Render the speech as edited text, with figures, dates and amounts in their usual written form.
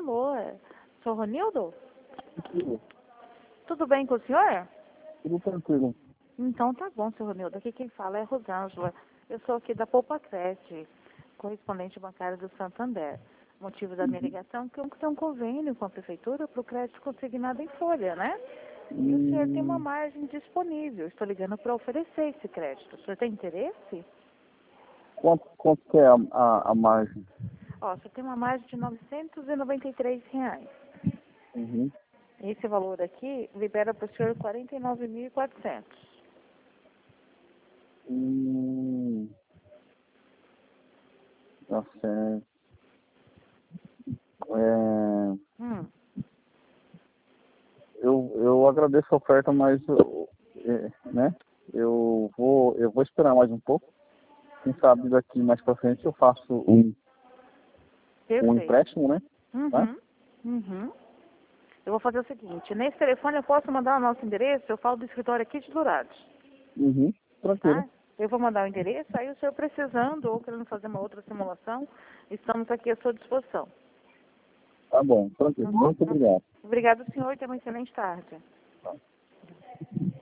Alô, sou Ronildo? Tudo, Tudo bem com o senhor? tudo tranquilo. Então tá bom, senhor Ronildo. Aqui quem fala é Rosângela. Eu sou aqui da Poupa Crédito, correspondente bancário do Santander. O motivo da minha ligação é que eu tenho um convênio com a prefeitura para o crédito consignado em folha, né? E o senhor tem uma margem disponível. Estou ligando para oferecer esse crédito. O senhor tem interesse? Quanto que é a margem? Ó, você tem uma margem de R$ 993. Uhum. Esse valor aqui libera para o senhor R$ 49.400. Tá certo. Hum. Eu agradeço a oferta, mas né? Eu vou esperar mais um pouco. Quem sabe daqui mais pra frente eu faço um Perfeito. empréstimo, né? Tá? Uhum. Eu vou fazer o seguinte, nesse telefone eu posso mandar o nosso endereço, eu falo do escritório aqui de Dourados, Uhum. Tranquilo. tá? Eu vou mandar o endereço, aí o senhor precisando ou querendo fazer uma outra simulação, estamos aqui à sua disposição. Tá bom, tranquilo. Muito obrigado. Obrigado, senhor, e tenha uma excelente tarde.